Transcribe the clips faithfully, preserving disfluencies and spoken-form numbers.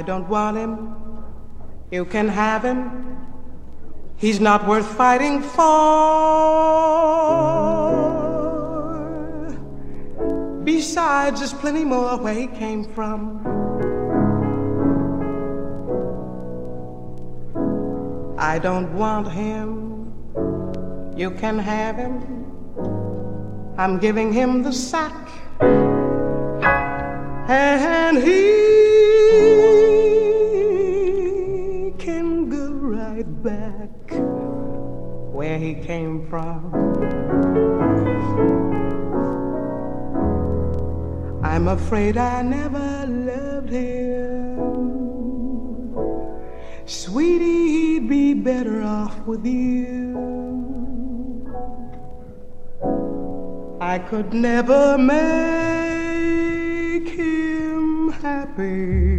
don't want him. You can have him. He's not worth fighting for. Besides, there's plenty more where he came from. I don't want him. You can have him. I'm giving him the sack. And he can go right back where he came from. I'm afraid I never loved him. Sweetie, he'd be better off with you. I could never make him happy.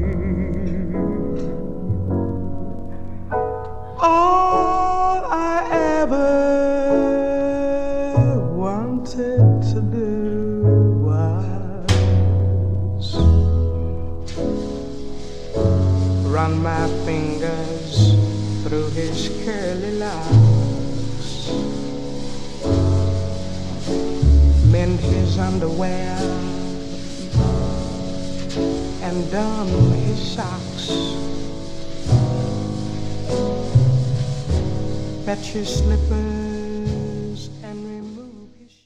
All I ever wanted to do was run my fingers through his curly locks, mend his underwear, and darn his socks. Fetch his slippers